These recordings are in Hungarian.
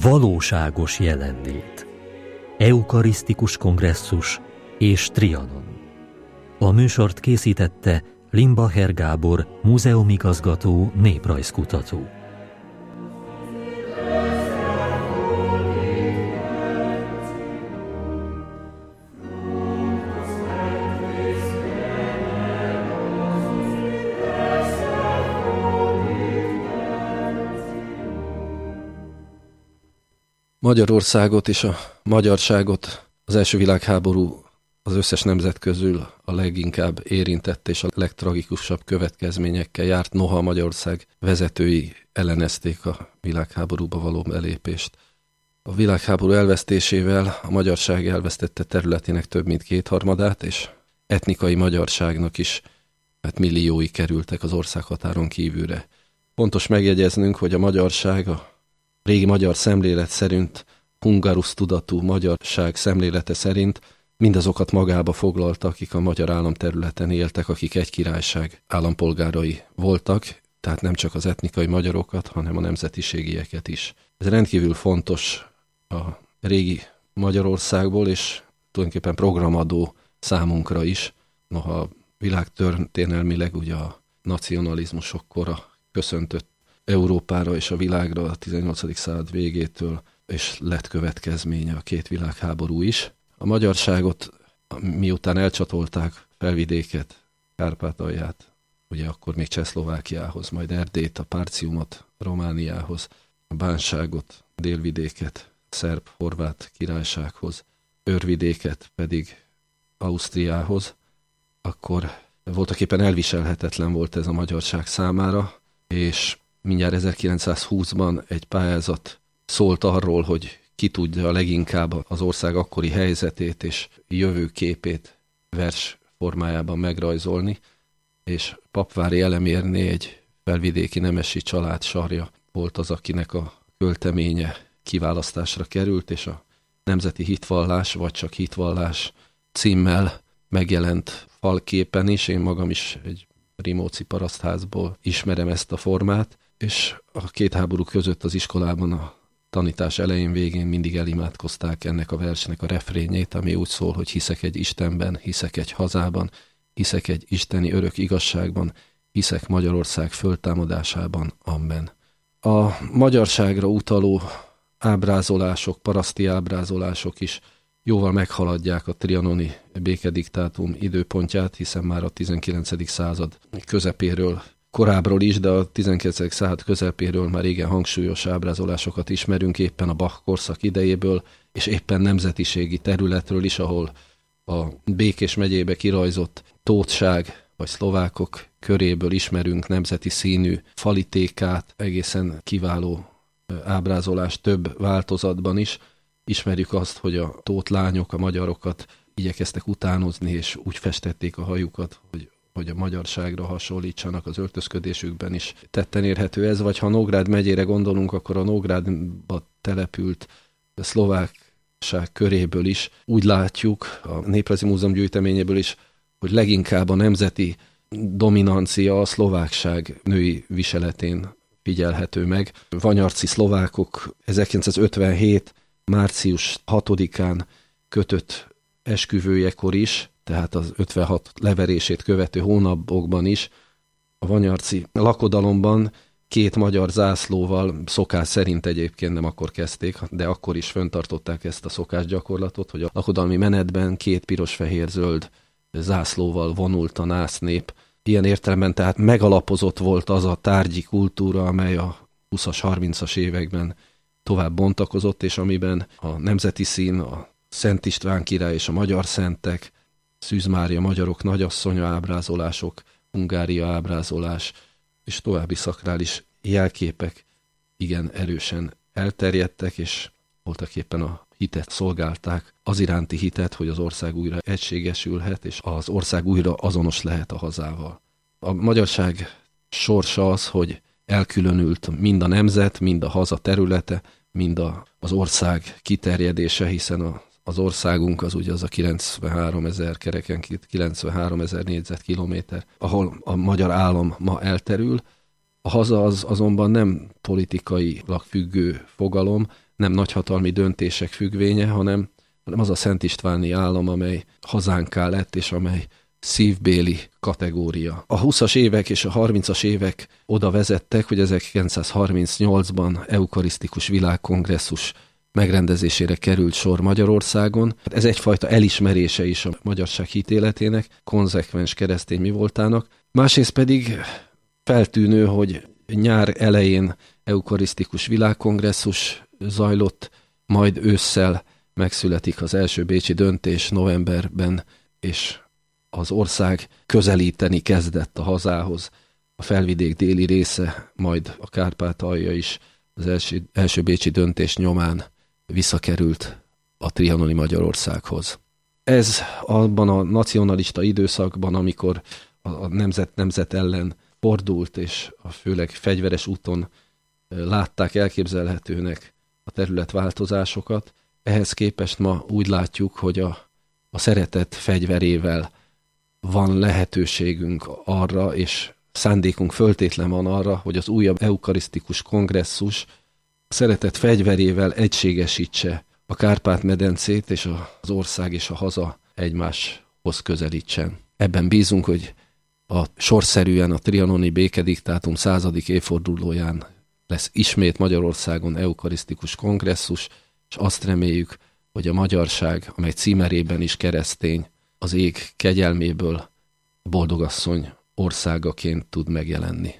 Valóságos jelenlét. Eukarisztikus kongresszus és Trianon. A műsort készítette Limbacher Gábor, múzeumigazgató, néprajzkutató. Magyarországot és a magyarságot az első világháború az összes nemzet közül a leginkább érintett és a legtragikusabb következményekkel járt, noha Magyarország vezetői ellenezték a világháborúba való belépést. A világháború elvesztésével a magyarság elvesztette területének több mint 2/3, és etnikai magyarságnak is milliói kerültek az országhatáron kívülre. Fontos megjegyeznünk, hogy a magyarság a régi magyar szemlélet szerint, hungarus tudatú magyarság szemlélete szerint mindazokat magába foglalta, akik a magyar állam területen éltek, akik egy királyság állampolgárai voltak, tehát nem csak az etnikai magyarokat, hanem a nemzetiségieket is. Ez rendkívül fontos a régi Magyarországból, és tulajdonképpen programadó számunkra is, noha világtörténelmileg ugye a nacionalizmusok kora köszöntött Európára és a világra a 18. század végétől, és lett következménye a két világháború is. A magyarságot, miután elcsatolták Felvidéket, Kárpátalját, ugye akkor még Csehszlovákiához, majd Erdélyt, a Párciumot Romániához, a Bánságot, Délvidéket, Szerb-Horvát királysághoz, Őrvidéket pedig Ausztriához, akkor voltaképpen elviselhetetlen volt ez a magyarság számára, és mindjárt 1920-ban egy pályázat szólt arról, hogy ki tudja leginkább az ország akkori helyzetét és jövőképét vers formájában megrajzolni, és Papvári Elemérné, egy felvidéki nemesi család sarja volt az, akinek a költeménye kiválasztásra került, és a Nemzeti Hitvallás, vagy csak Hitvallás címmel megjelent falképen is. Én magam is egy rimóci parasztházból ismerem ezt a formát, és a két háború között az iskolában a tanítás elején, végén mindig elimádkozták ennek a versnek a refrényét, ami úgy szól, hogy hiszek egy Istenben, hiszek egy hazában, hiszek egy isteni örök igazságban, hiszek Magyarország föltámadásában, amen. A magyarságra utaló ábrázolások, paraszti ábrázolások is jóval meghaladják a trianoni békediktátum időpontját, hiszen már a 19. század közepéről, korábbról is, de a 19. század közepéről már igen hangsúlyos ábrázolásokat ismerünk, éppen a Bach korszak idejéből, és éppen nemzetiségi területről is, ahol a Békés megyébe kirajzott tótság vagy szlovákok köréből ismerünk nemzeti színű falitékát, egészen kiváló ábrázolás több változatban is. Ismerjük azt, hogy a tót lányok a magyarokat igyekeztek utánozni, és úgy festették a hajukat, hogy a magyarságra hasonlítsanak, az öltözködésükben is tetten érhető ez, vagy ha Nógrád megyére gondolunk, akkor a Nógrádba települt szlovákság köréből is úgy látjuk, a Néprajzi Múzeum gyűjteményéből is, hogy leginkább a nemzeti dominancia a szlovákság női viseletén figyelhető meg. Vanyarci szlovákok 1957. március 6-án kötött esküvőjekor is, tehát az 56 leverését követő hónapokban is a vanyarci lakodalomban 2 magyar zászlóval, szokás szerint egyébként nem akkor kezdték, de akkor is fenntartották ezt a szokásgyakorlatot, hogy a lakodalmi menetben 2 piros-fehér-zöld zászlóval vonult a násznép. Ilyen értelemben tehát megalapozott volt az a tárgyi kultúra, amely a 20-as, 30-as években tovább bontakozott, és amiben a nemzeti szín, a Szent István király és a magyar szentek, Szűz Mária magyarok nagyasszonya ábrázolások, Hungária ábrázolás és további szakrális jelképek igen erősen elterjedtek, és voltaképpen a hitet szolgálták, az iránti hitet, hogy az ország újra egységesülhet, és az ország újra azonos lehet a hazával. A magyarság sorsa az, hogy elkülönült mind a nemzet, mind a haza területe, mind az ország kiterjedése, hiszen az országunk az ugye az a 93 000 kereken, 93 000 négyzetkilométer, ahol a magyar állam ma elterül. A haza az azonban nem politikailag függő fogalom, nem nagyhatalmi döntések függvénye, hanem az a Szent Istváni állam, amely hazánká lett, és amely szívbéli kategória. A 20-as évek és a 30-as évek oda vezettek, hogy 1938-ban eukarisztikus világkongresszus megrendezésére került sor Magyarországon. Ez egyfajta elismerése is a magyarság hitéletének, konzekvens keresztény mi voltának. Másrészt pedig feltűnő, hogy nyár elején eukarisztikus világkongresszus zajlott, majd ősszel megszületik az első bécsi döntés novemberben, és az ország közelíteni kezdett a hazához. A felvidék déli része, majd a Kárpátalja is az első bécsi döntés nyomán visszakerült a trianoni Magyarországhoz. Ez abban a nacionalista időszakban, amikor a nemzet ellen fordult, és főleg fegyveres úton látták elképzelhetőnek a területváltozásokat, ehhez képest ma úgy látjuk, hogy a szeretet fegyverével van lehetőségünk arra, és szándékunk föltétlen van arra, hogy az újabb eukarisztikus kongresszus szeretet fegyverével egységesítse a Kárpát-medencét, és az ország és a haza egymáshoz közelítsen. Ebben bízunk, hogy sorszerűen a trianoni békediktátum 100. évfordulóján lesz ismét Magyarországon eukarisztikus kongresszus, és azt reméljük, hogy a magyarság, amely címerében is keresztény, az ég kegyelméből boldogasszony országaként tud megjelenni.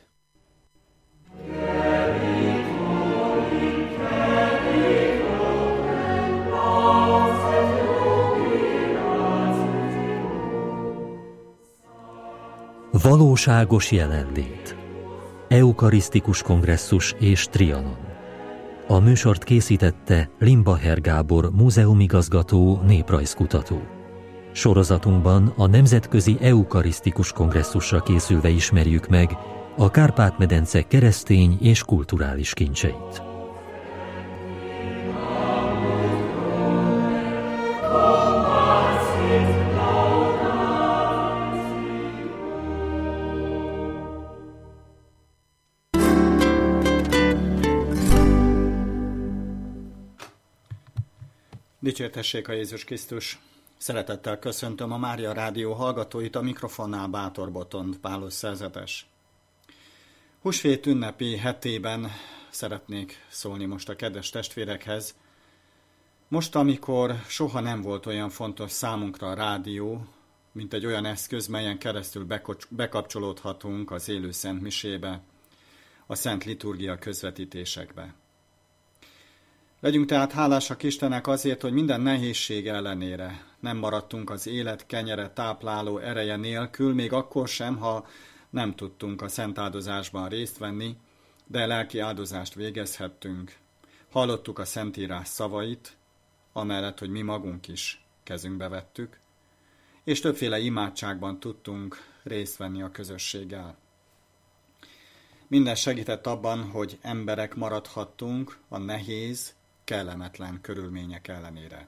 Valóságos jelenlét. Eukarisztikus kongresszus és Trianon. A műsort készítette Limbacher Gábor múzeumigazgató, néprajzkutató. Sorozatunkban a Nemzetközi Eukarisztikus Kongresszusra készülve ismerjük meg a Kárpát-medence keresztény és kulturális kincseit. Dicsértessék a Jézus Krisztus! Szeretettel köszöntöm a Mária Rádió hallgatóit, a mikrofonnál Bátor Botond Pálos szerzetes. Húsvét ünnepi hetében szeretnék szólni most a kedves testvérekhez. Most, amikor soha nem volt olyan fontos számunkra a rádió, mint egy olyan eszköz, melyen keresztül bekapcsolódhatunk az élő szent misébe, a szent liturgia közvetítésekbe. Legyünk tehát hálásak Istennek azért, hogy minden nehézség ellenére nem maradtunk az élet kenyere tápláló ereje nélkül, még akkor sem, ha nem tudtunk a szent áldozásban részt venni, de lelki áldozást végezhettünk. Hallottuk a Szentírás szavait, amellett, hogy mi magunk is kezünkbe vettük, és többféle imádságban tudtunk részt venni a közösséggel. Minden segített abban, hogy emberek maradhattunk a nehéz, kellemetlen körülmények ellenére.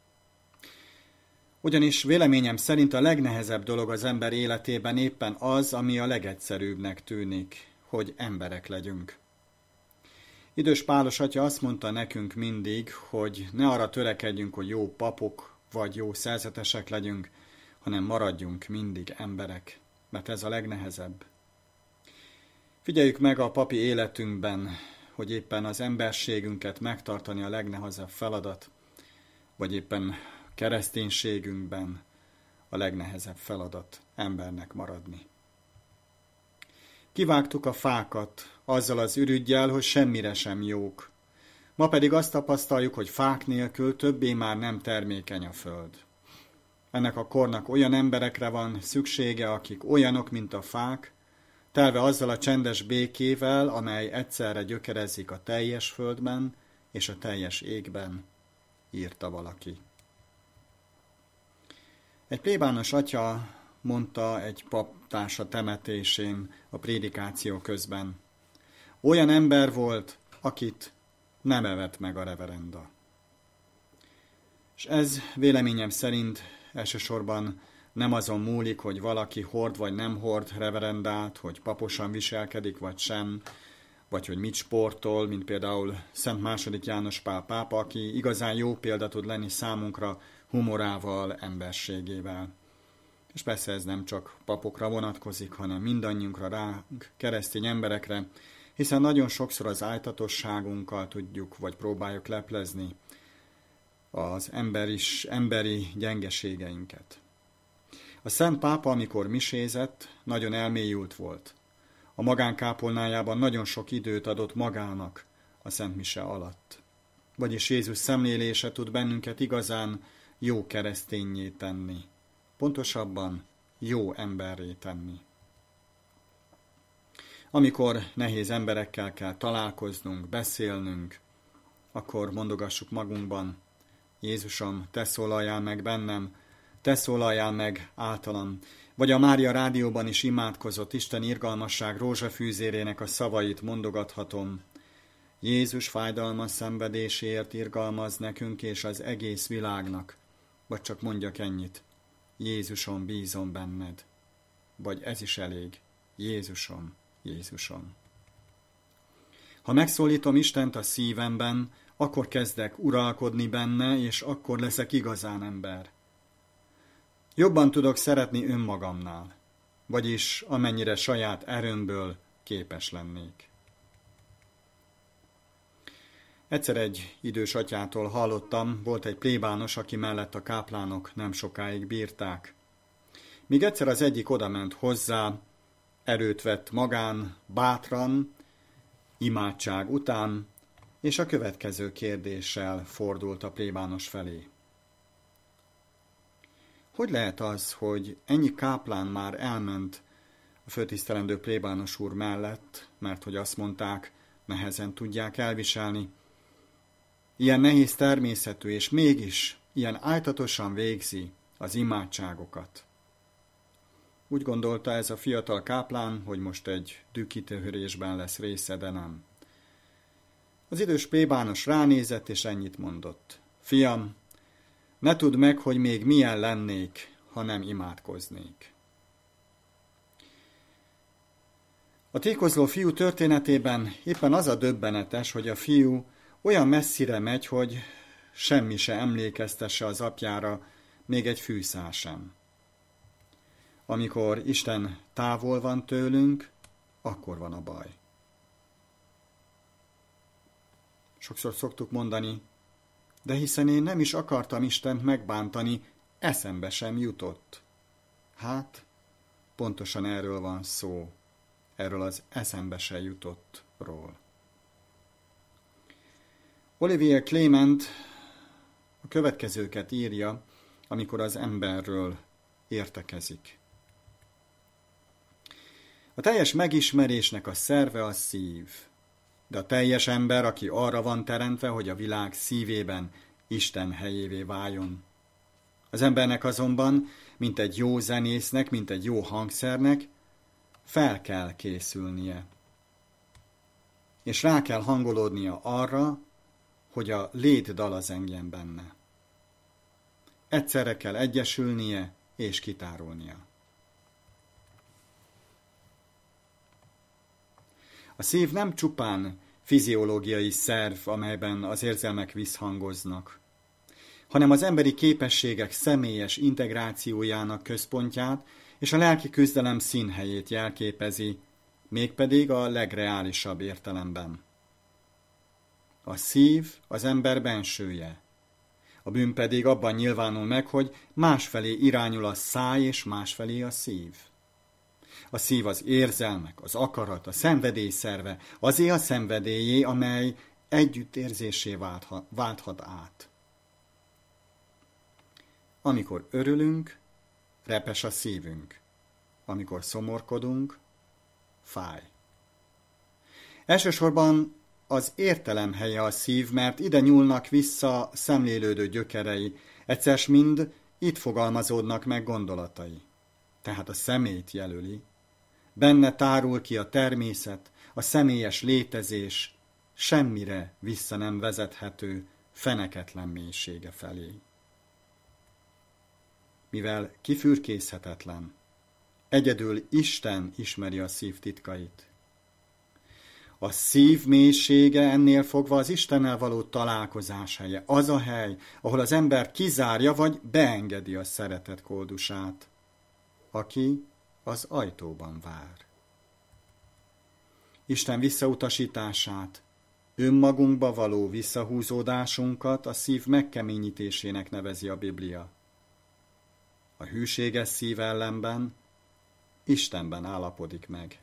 Ugyanis véleményem szerint a legnehezebb dolog az ember életében éppen az, ami a legegyszerűbbnek tűnik, hogy emberek legyünk. Idős Pálos atya azt mondta nekünk mindig, hogy ne arra törekedjünk, hogy jó papok vagy jó szerzetesek legyünk, hanem maradjunk mindig emberek, mert ez a legnehezebb. Figyeljük meg a papi életünkben, hogy éppen az emberségünket megtartani a legnehezebb feladat, vagy éppen kereszténységünkben a legnehezebb feladat embernek maradni. Kivágtuk a fákat azzal az ürüggyel, hogy semmire sem jók. Ma pedig azt tapasztaljuk, hogy fák nélkül többé már nem termékeny a föld. Ennek a kornak olyan emberekre van szüksége, akik olyanok, mint a fák, telve azzal a csendes békével, amely egyszerre gyökerezik a teljes földben és a teljes égben, írta valaki. Egy plébános atya mondta egy paptársa temetésén a prédikáció közben. Olyan ember volt, akit nem evett meg a reverenda. És ez véleményem szerint elsősorban nem azon múlik, hogy valaki hord vagy nem hord reverendát, hogy paposan viselkedik vagy sem, vagy hogy mit sportol, mint például Szent II. János Pál pápa, aki igazán jó példa tud lenni számunkra humorával, emberségével. És persze ez nem csak papokra vonatkozik, hanem mindannyiunkra, ránk, keresztény emberekre, hiszen nagyon sokszor az áltatosságunkkal tudjuk, vagy próbáljuk leplezni az emberi gyengeségeinket. A Szent Pápa, amikor misézett, nagyon elmélyült volt. A magánkápolnájában nagyon sok időt adott magának a Szent Mise alatt. Vagyis Jézus szemlélése tud bennünket igazán jó kereszténnyé tenni. Pontosabban jó emberré tenni. Amikor nehéz emberekkel kell találkoznunk, beszélnünk, akkor mondogassuk magunkban: Jézusom, te szólaljál meg bennem, te szólaljál meg általam. Vagy a Mária rádióban is imádkozott Isten irgalmasság rózsafűzérének a szavait mondogathatom: Jézus fájdalmas szenvedéséért irgalmaz nekünk és az egész világnak. Vagy csak mondjak ennyit: Jézusom, bízom benned. Vagy ez is elég: Jézusom, Jézusom. Ha megszólítom Istent a szívemben, akkor kezdek uralkodni benne, és akkor leszek igazán ember. Jobban tudok szeretni önmagamnál, vagyis amennyire saját erőmből képes lennék. Egyszer egy idős atyától hallottam, volt egy plébános, aki mellett a káplánok nem sokáig bírták. Míg egyszer az egyik odament hozzá, erőt vett magán, bátran, imádság után, és a következő kérdéssel fordult a plébános felé. Hogy lehet az, hogy ennyi káplán már elment a főtisztelendő plébános úr mellett, mert hogy azt mondták, nehezen tudják elviselni? Ilyen nehéz természetű, és mégis ilyen áltatosan végzi az imádságokat. Úgy gondolta ez a fiatal káplán, hogy most egy dühkitörésben lesz része, de nem. Az idős plébános ránézett, és ennyit mondott: Fiam, ne tudd meg, hogy még milyen lennék, ha nem imádkoznék. A tékozló fiú történetében éppen az a döbbenetes, hogy a fiú olyan messzire megy, hogy semmi se emlékeztesse az apjára, még egy fűszál sem. Amikor Isten távol van tőlünk, akkor van a baj. Sokszor szoktuk mondani: de hiszen én nem is akartam Istent megbántani, eszembe sem jutott. Hát, pontosan erről van szó, erről az eszembe se jutottról. Olivier Clément a következőket írja, amikor az emberről értekezik. A teljes megismerésnek a szerve a szív, de a teljes ember, aki arra van teremtve, hogy a világ szívében Isten helyévé váljon. Az embernek azonban, mint egy jó zenésznek, mint egy jó hangszernek, fel kell készülnie. És rá kell hangolódnia arra, hogy a létdal az engem benne. Egyszerre kell egyesülnie és kitárulnia. A szív nem csupán fiziológiai szerv, amelyben az érzelmek visszhangoznak, hanem az emberi képességek személyes integrációjának központját és a lelki küzdelem színhelyét jelképezi, mégpedig a legreálisabb értelemben. A szív az ember bensője, a bűn pedig abban nyilvánul meg, hogy másfelé irányul a száj és másfelé a szív. A szív az érzelmek, az akarat, a szenvedély szerve, azé a szenvedélyé, amely együttérzésé válthat át. Amikor örülünk, repes a szívünk. Amikor szomorkodunk, fáj. Elsősorban az értelem helye a szív, mert ide nyúlnak vissza szemlélődő gyökerei, egyszer mind itt fogalmazódnak meg gondolatai. Tehát a szemét jelöli. Benne tárul ki a természet, a személyes létezés, semmire vissza nem vezethető, feneketlen mélysége felé. Mivel kifürkészhetetlen, egyedül Isten ismeri a szív titkait. A szív mélysége ennél fogva az Istennel való találkozás helye. Az a hely, ahol az ember kizárja vagy beengedi a szeretet koldusát, aki az ajtóban vár. Isten visszautasítását, önmagunkba való visszahúzódásunkat a szív megkeményítésének nevezi a Biblia. A hűséges szív ellenben Istenben állapodik meg.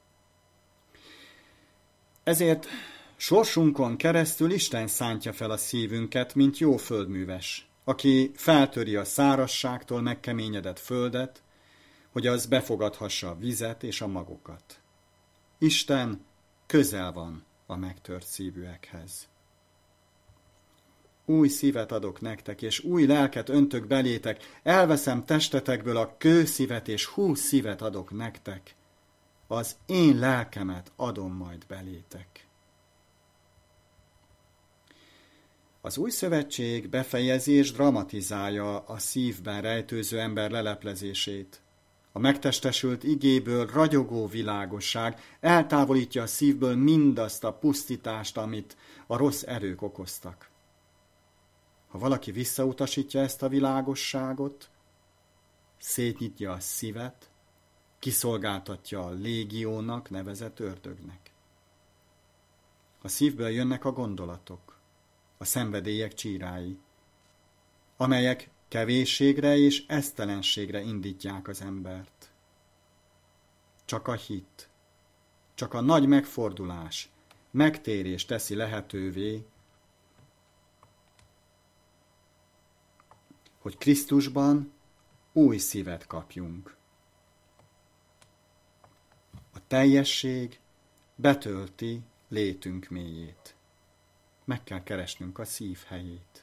Ezért sorsunkon keresztül Isten szántja fel a szívünket, mint jó földműves, aki feltöri a szárazságtól megkeményedett földet, hogy az befogadhassa a vizet és a magokat. Isten közel van a megtört szívűekhez. Új szívet adok nektek, és új lelket öntök belétek, elveszem testetekből a kőszívet, és 20 szívet adok nektek. Az én lelkemet adom majd belétek. Az új szövetség befejezi és dramatizálja a szívben rejtőző ember leleplezését. A megtestesült igéből ragyogó világosság eltávolítja a szívből mindazt a pusztítást, amit a rossz erők okoztak. Ha valaki visszautasítja ezt a világosságot, szétnyitja a szívet, kiszolgáltatja a légiónak nevezett ördögnek. A szívből jönnek a gondolatok, a szenvedélyek csírái, amelyek kevésségre és esztelenségre indítják az embert. Csak a hit, csak a nagy megfordulás, megtérés teszi lehetővé, hogy Krisztusban új szívet kapjunk. A teljesség betölti létünk mélyét. Meg kell keresnünk a szív helyét.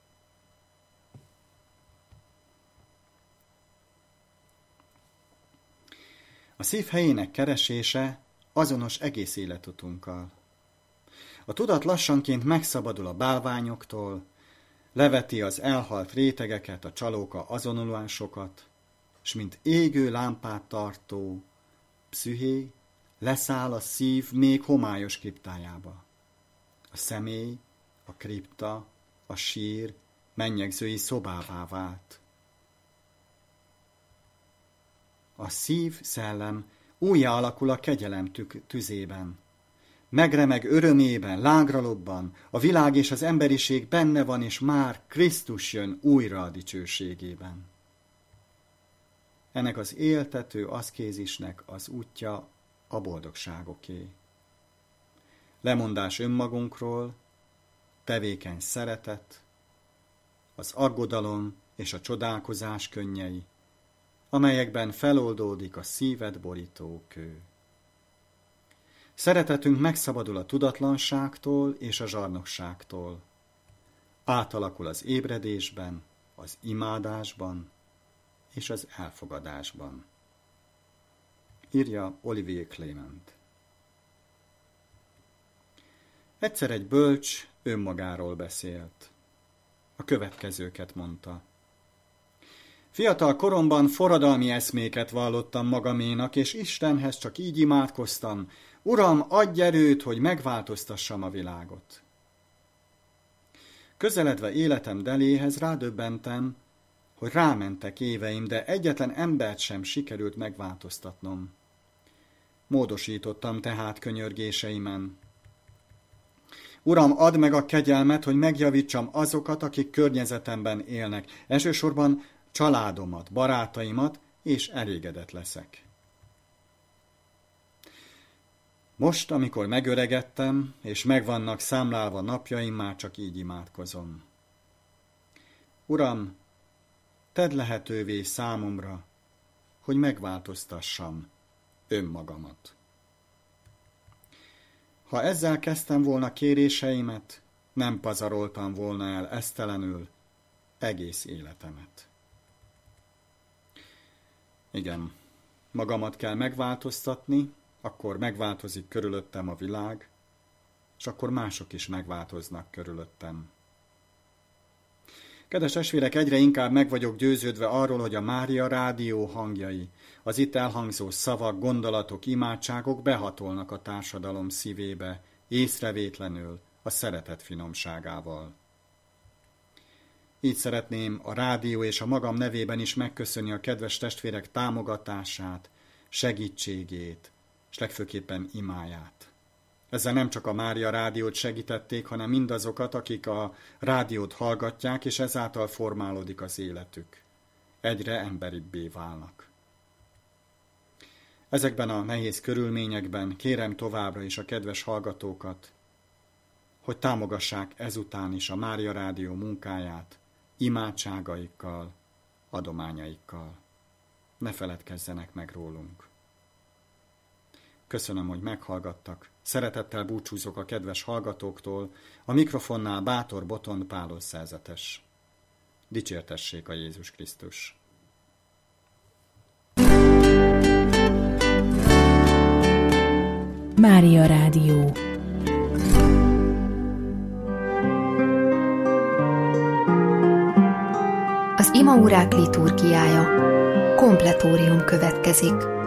A szív helyének keresése azonos egész életutunkkal. A tudat lassanként megszabadul a bálványoktól, leveti az elhalt rétegeket, a csalóka azonolásokat, s mint égő lámpát tartó pszüché leszáll a szív még homályos kriptájába. A személy, a kripta, a sír mennyegzői szobává vált. A szív szellem újjá alakul a kegyelem tüzében. Megremeg örömében, lágra lobban, a világ és az emberiség benne van, és már Krisztus jön újra a dicsőségében. Ennek az éltető aszkézisnek az útja a boldogságoké. Lemondás önmagunkról, tevékeny szeretet, az aggodalom és a csodálkozás könnyei, amelyekben feloldódik a szívet borító kő. Szeretetünk megszabadul a tudatlanságtól és a zsarnokságtól. Átalakul az ébredésben, az imádásban és az elfogadásban. Írja Olivier Clément. Egyszer egy bölcs önmagáról beszélt. A következőket mondta. Fiatal koromban forradalmi eszméket vallottam magaménak, és Istenhez csak így imádkoztam: Uram, adj erőt, hogy megváltoztassam a világot. Közeledve életem deléhez rádöbbentem, hogy rámentek éveim, de egyetlen embert sem sikerült megváltoztatnom. Módosítottam tehát könyörgéseimen. Uram, add meg a kegyelmet, hogy megjavítsam azokat, akik környezetemben élnek, elsősorban családomat, barátaimat, és elégedett leszek. Most, amikor megöregedtem, és megvannak számlálva napjaim, már csak így imádkozom. Uram, tedd lehetővé számomra, hogy megváltoztassam önmagamat. Ha ezzel kezdtem volna kéréseimet, nem pazaroltam volna el esztelenül egész életemet. Igen, magamat kell megváltoztatni, akkor megváltozik körülöttem a világ, és akkor mások is megváltoznak körülöttem. Kedves testvérek, egyre inkább meg vagyok győződve arról, hogy a Mária Rádió hangjai, az itt elhangzó szavak, gondolatok, imádságok behatolnak a társadalom szívébe, észrevétlenül, a szeretet finomságával. Így szeretném a rádió és a magam nevében is megköszönni a kedves testvérek támogatását, segítségét, és legfőképpen imáját. Ezzel nem csak a Mária Rádiót segítették, hanem mindazokat, akik a rádiót hallgatják, és ezáltal formálódik az életük. Egyre emberibbé válnak. Ezekben a nehéz körülményekben kérem továbbra is a kedves hallgatókat, hogy támogassák ezután is a Mária Rádió munkáját, imádságaikkal, adományaikkal. Ne feledkezzenek meg rólunk. Köszönöm, hogy meghallgattak. Szeretettel búcsúzok a kedves hallgatóktól, a mikrofonnál Bátor Botond Pálos szerzetes. Dicsértessék a Jézus Krisztus! Mária Rádió. Az imaórák liturgiája. Kompletórium következik.